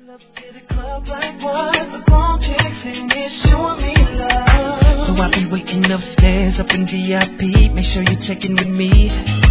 up to the club like what? The phone chicks in here showing me love. So I'll be waiting upstairs up in VIP. Make sure you check in with me.